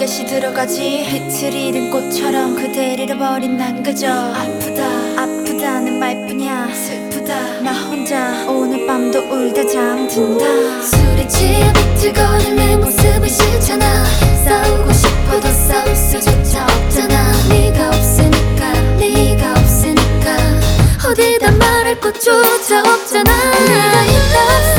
다시 들어가지. 빛을 잃은 꽃처럼 그댈 잃어버린 난 그저 아프다 아프다는 말뿐이야. 슬프다 나 혼자 오늘 밤도 울다 잠든다. 술에 취해 비틀거릴 내 모습이 싫잖아. 싸우고 싶어도 싸울 수조차 없잖아. 네가 없으니까 네가 없으니까 어디다 말할 곳조차 없잖아. 네가 있다